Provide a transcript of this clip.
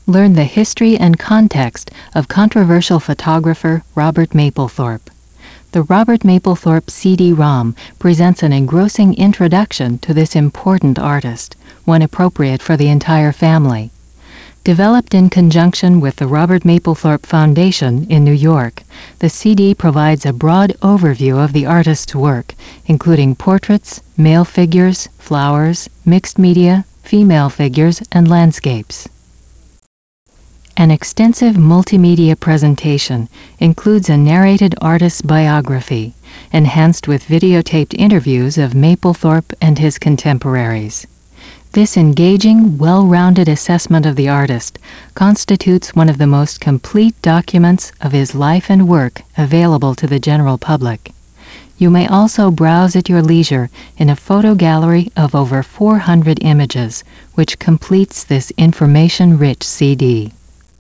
learn the history and context of controversial photographer Robert Mapplethorpe. The Robert Mapplethorpe CD-ROM presents an engrossing introduction to this important artist, one appropriate for the entire family. Developed in conjunction with the Robert Mapplethorpe Foundation in New York, the CD provides a broad overview of the artist's work, including portraits, male figures, flowers, mixed media, female figures, and landscapes. An extensive multimedia presentation includes a narrated artist's biography, enhanced with videotaped interviews of Mapplethorpe and his contemporaries. This engaging, well-rounded assessment of the artist constitutes one of the most complete documents of his life and work available to the general public. You may also browse at your leisure in a photo gallery of over 400 images, which completes this information-rich CD.